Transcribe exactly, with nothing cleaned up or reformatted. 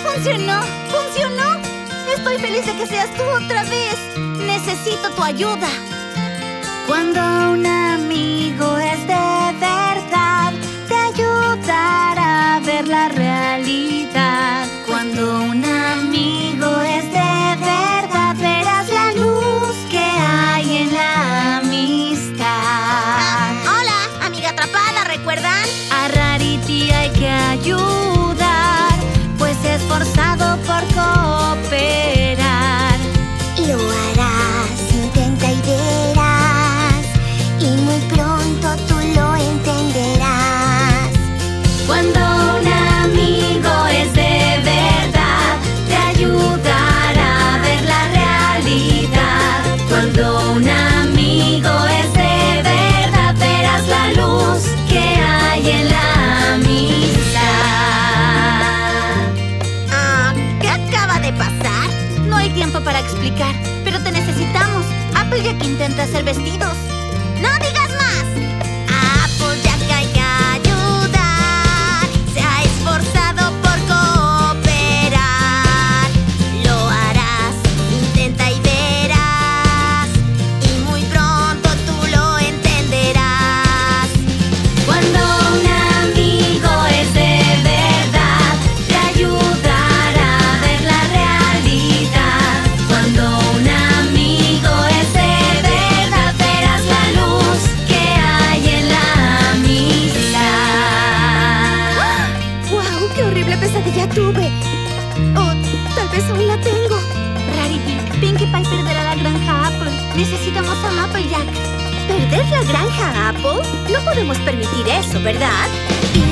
¡Funcionó! ¡Funcionó! Estoy feliz de que seas tú otra vez. Necesito tu ayuda. Cuando un amigo es de verdad, te ayudará a ver la realidad. Cuando un amigo es de verdad, verás la luz que hay en la amistad. Ah, hola, amiga atrapada, ¿recuerdan? A Rarity hay que ayudar, pues se ha esforzado por cooperar. Lo harás, intenta y verás, y muy pronto tú lo entenderás. Cuando un amigo es de verdad, te ayudará a ver la realidad. Cuando un amigo es de verdad, verás la luz que hay en la amistad. Ah, ¿qué acaba de pasar? No hay tiempo para explicar, pero te necesitamos. Applejack intenta hacer vestidos. ¡No digas más! A Applejack hay que ayudar. Se ha esforzado por cooperar. Lo harás, intenta y verás, y muy pronto tú lo entenderás. Cuando un amigo es de verdad, te ayudará a ver la realidad. Cuando un amigo es de verdad, verás la luz que hay en la amistad. ¡Wow! ¡Qué horrible pesadilla tuve! O tal vez aún la tengo. Rarity, Pinkie Pie perderá la granja Apple. Necesitamos a Applejack. ¿Perder la granja Apple? No podemos permitir eso, ¿verdad? Y